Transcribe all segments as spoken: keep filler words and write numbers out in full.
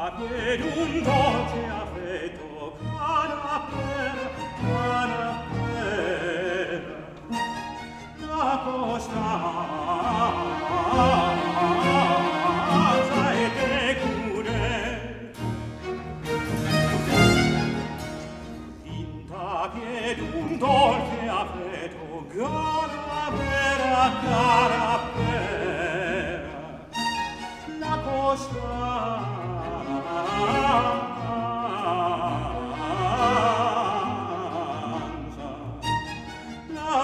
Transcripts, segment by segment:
per un dolce affetto canapera, canapera, la costanza e te cure. Vinta per un dolce affetto canapera, canapera, la costanza, la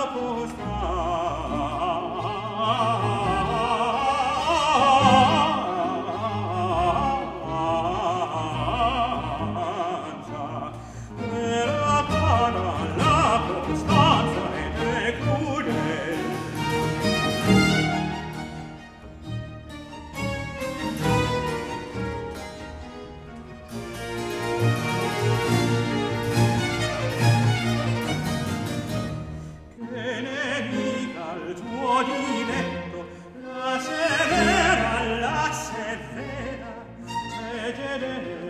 costanza, era cara la costanza e te crudel. Che ne dica il tuo diletto, la severa, la severa, se te